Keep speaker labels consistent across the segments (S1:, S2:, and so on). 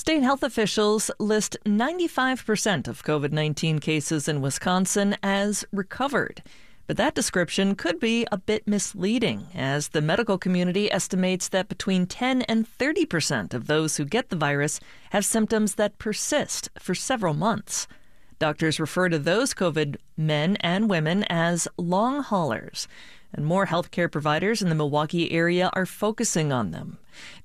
S1: State health officials list 95% of COVID-19 cases in Wisconsin as recovered. But that description could be a bit misleading, as the medical community estimates that between 10 and 30% of those who get the virus have symptoms that persist for several months. Doctors refer to those COVID men and women as long haulers, and more healthcare providers in the Milwaukee area are focusing on them.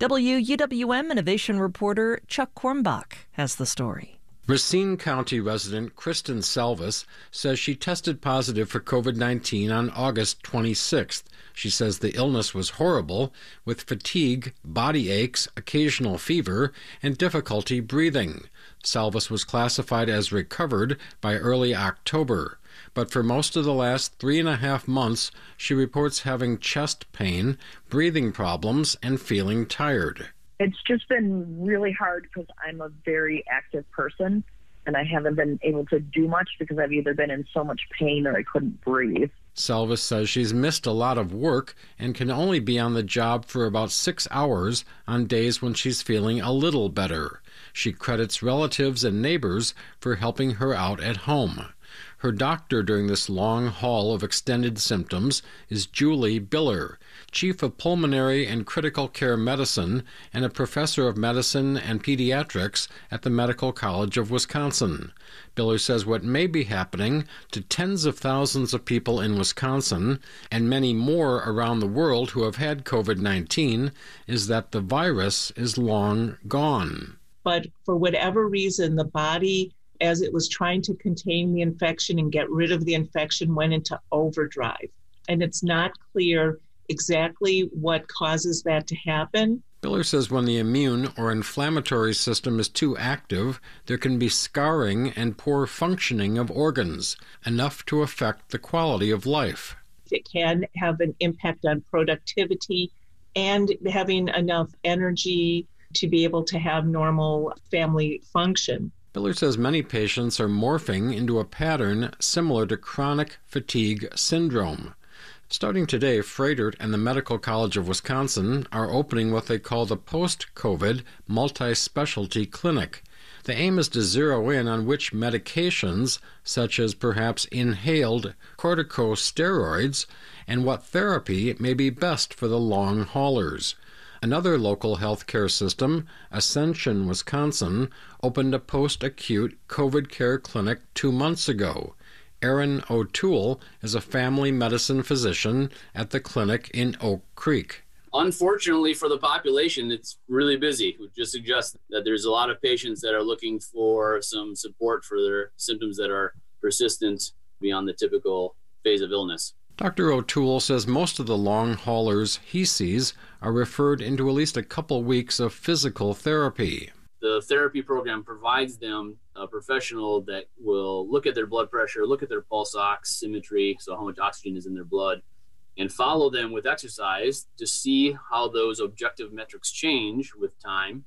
S1: WUWM innovation reporter Chuck Kornbach has the story.
S2: Racine County resident Kristen Salvis says she tested positive for COVID-19 on August 26th. She says the illness was horrible, with fatigue, body aches, occasional fever, and difficulty breathing. Salvis was classified as recovered by early October, but for most of the last 3.5 months, she reports having chest pain, breathing problems, and feeling tired.
S3: It's just been really hard because I'm a very active person, and I haven't been able to do much because I've either been in so much pain or I couldn't breathe.
S2: Salvis says she's missed a lot of work and can only be on the job for about 6 hours on days when she's feeling a little better. She credits relatives and neighbors for helping her out at home. Her doctor during this long haul of extended symptoms is Julie Biller, Chief of Pulmonary and Critical Care Medicine and a professor of medicine and pediatrics at the Medical College of Wisconsin. Biller says what may be happening to tens of thousands of people in Wisconsin and many more around the world who have had COVID-19 is that the virus is long gone.
S4: But for whatever reason, the body, as it was trying to contain the infection and get rid of the infection, went into overdrive. And it's not clear exactly what causes that to happen.
S2: Biller says when the immune or inflammatory system is too active, there can be scarring and poor functioning of organs, enough to affect the quality of life.
S4: It can have an impact on productivity and having enough energy to be able to have normal family function.
S2: Biller says many patients are morphing into a pattern similar to chronic fatigue syndrome. Starting today, Froedtert and the Medical College of Wisconsin are opening what they call the post-COVID multi-specialty clinic. The aim is to zero in on which medications, such as perhaps inhaled corticosteroids, and what therapy may be best for the long haulers. Another local healthcare system, Ascension, Wisconsin, opened a post-acute COVID care clinic 2 months ago. Aaron O'Toole is a family medicine physician at the clinic in Oak Creek.
S5: Unfortunately for the population, it's really busy, which just suggests that there's a lot of patients that are looking for some support for their symptoms that are persistent beyond the typical phase of illness.
S2: Dr. O'Toole says most of the long haulers he sees are referred into at least a couple weeks of physical therapy.
S5: The therapy program provides them a professional that will look at their blood pressure, look at their pulse oximetry, so how much oxygen is in their blood, and follow them with exercise to see how those objective metrics change with time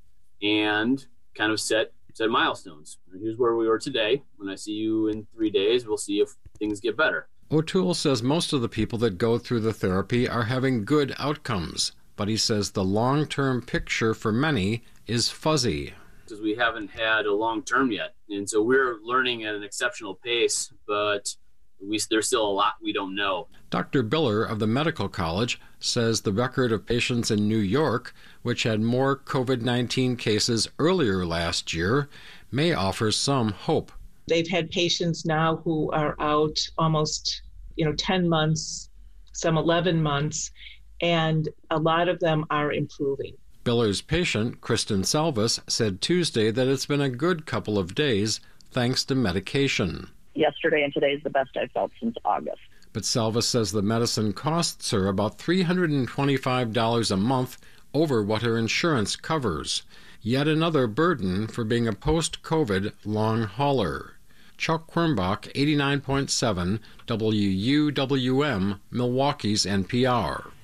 S5: and kind of set milestones. Here's where we are today. When I see you in 3 days, we'll see if things get better.
S2: O'Toole says most of the people that go through the therapy are having good outcomes, but he says the long-term picture for many is fuzzy.
S5: Because we haven't had a long-term yet, and so we're learning at an exceptional pace, but there's still a lot we don't know.
S2: Dr. Biller of the Medical College says the record of patients in New York, which had more COVID-19 cases earlier last year, may offer some hope.
S4: They've had patients now who are out almost 10 months, some 11 months, and a lot of them are improving.
S2: Biller's patient, Kristen Salvis, said Tuesday that it's been a good couple of days thanks to medication.
S3: Yesterday and today is the best I've felt since August.
S2: But Salvis says the medicine costs her about $325 a month over what her insurance covers. Yet another burden for being a post-COVID long hauler. Chuck Kornbach, 89.7 WUWM, Milwaukee's NPR.